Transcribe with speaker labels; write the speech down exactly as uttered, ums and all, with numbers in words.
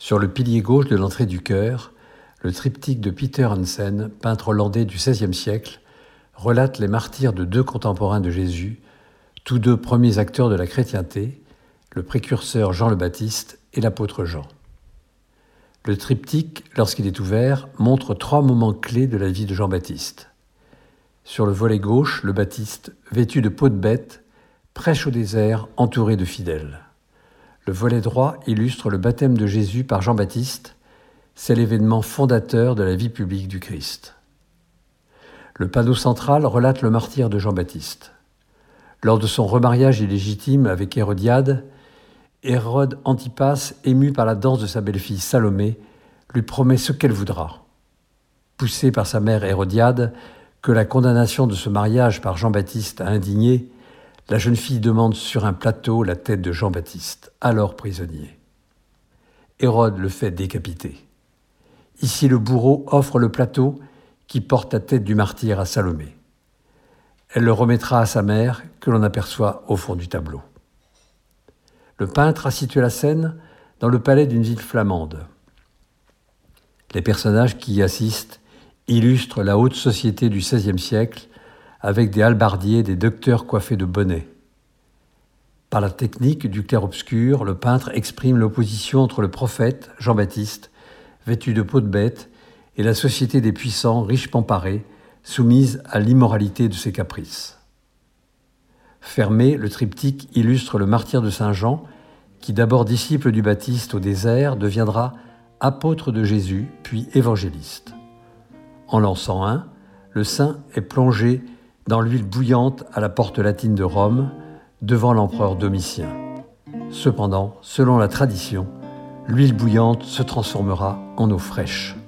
Speaker 1: Sur le pilier gauche de l'entrée du chœur, le triptyque de Peter Hansen, peintre hollandais du seizième siècle, relate les martyrs de deux contemporains de Jésus, tous deux premiers acteurs de la chrétienté, le précurseur Jean le Baptiste et l'apôtre Jean. Le triptyque, lorsqu'il est ouvert, montre trois moments clés de la vie de Jean-Baptiste. Sur le volet gauche, le Baptiste, vêtu de peau de bête, prêche au désert, entouré de fidèles. Le volet droit illustre le baptême de Jésus par Jean-Baptiste. C'est l'événement fondateur de la vie publique du Christ. Le panneau central relate le martyre de Jean-Baptiste. Lors de son remariage illégitime avec Hérodiade, Hérode Antipas, ému par la danse de sa belle-fille Salomé, lui promet ce qu'elle voudra. Poussée par sa mère Hérodiade, que la condamnation de ce mariage par Jean-Baptiste a indigné, la jeune fille demande sur un plateau la tête de Jean-Baptiste, alors prisonnier. Hérode le fait décapiter. Ici, le bourreau offre le plateau qui porte la tête du martyr à Salomé. Elle le remettra à sa mère, que l'on aperçoit au fond du tableau. Le peintre a situé la scène dans le palais d'une ville flamande. Les personnages qui y assistent illustrent la haute société du seizième siècle, avec des hallebardiers et des docteurs coiffés de bonnets. Par la technique du clair-obscur, le peintre exprime l'opposition entre le prophète, Jean-Baptiste, vêtu de peau de bête, et la société des puissants, richement parés, soumise à l'immoralité de ses caprices. Fermé, le triptyque illustre le martyre de Saint Jean, qui, d'abord disciple du Baptiste au désert, deviendra apôtre de Jésus, puis évangéliste. En l'an cent un, le saint est plongé dans l'huile bouillante à la porte latine de Rome, devant l'empereur Domitien. Cependant, selon la tradition, l'huile bouillante se transformera en eau fraîche.